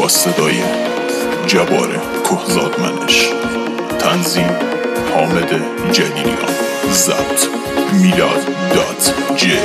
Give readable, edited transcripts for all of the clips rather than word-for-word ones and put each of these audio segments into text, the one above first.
با صدای جبار کهزادمنش، تنظیم حامد جلیلیان، ضبط میلاد.j.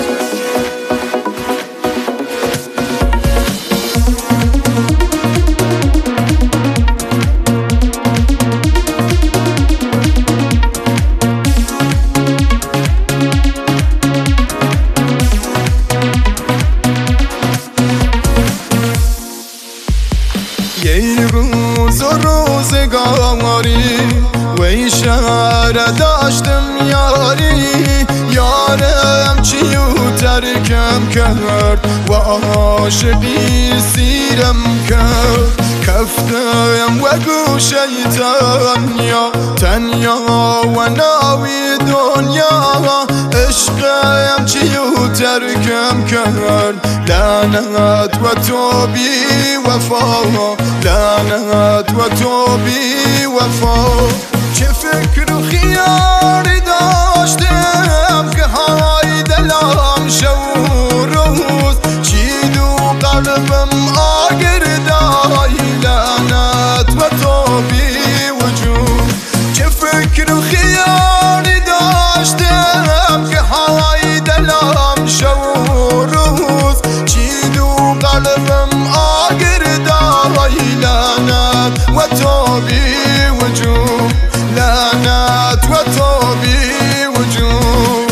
یه روز و روزگاری وی شهر داشتم یاری، یارم چیو ترکم کرد و عاشقی سیرم کرد. کفتم و گوشه تنیا تنیا و ناوی دنیا، عشقم چیو ترکم کرد. لعنت و تو بی وفا، لعنت و تو بی وفا. چه فکر و خیالی داشتم که های دلم شب و روز چید و قلبم آگردای. لعنت و تو بی وجود. چه فکر و خیالی داشتم که های دلم شب و روز چید و قلبم آگردای. لعنت و تو بی وجود، لعنت و تو بی وجود.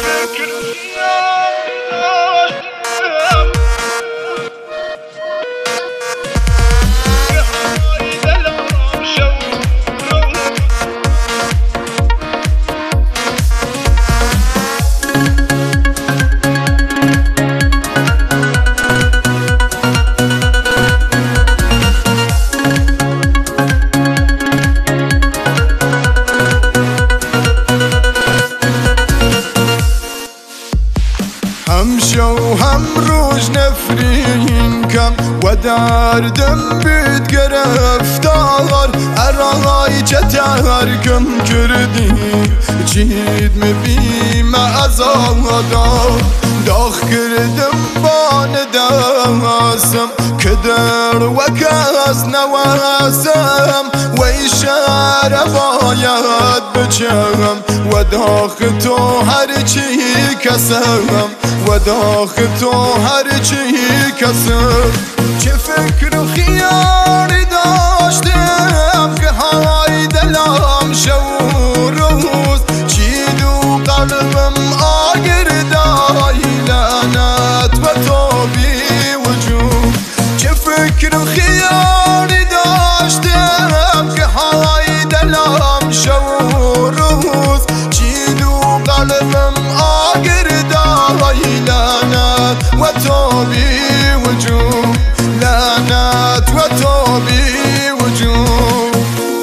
هم شو هم روز نفرین کم و دردم بید گرفتار. ارای چه ترکم کردی چید مبیم از آدار. داغ کردم با نداسم که در و کس نواسم و اشاره باید بچم و داغ تو هر چی کسم و داغ تو هر چی کسم. چه فکر و خیالی داشتم که های دلم شب و روز چید و قلبم آگردای. لعنت و تو بی وجود. چه فکر و خیالی داشتم که های دلم شب و روز چید و قلبم آگردای. لعنت و تو بی وجود، لعنت و تو بی وجود.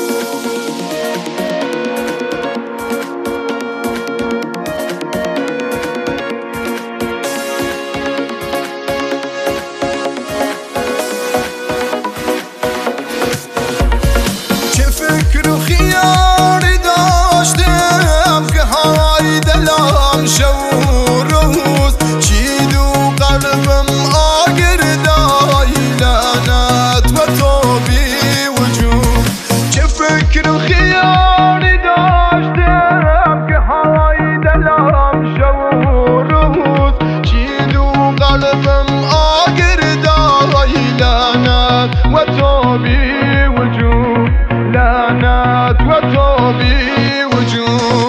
چه فکر و خیالی داشتم که های دلم شب و روز چید و قلبم آگردای. لعنت و تو بی وجود. چه فکر و خیالی داشتم که های دلم شب و روز چید و قلبم آگردای. لعنت و تو بی وجود، لعنت و تو بی وجود.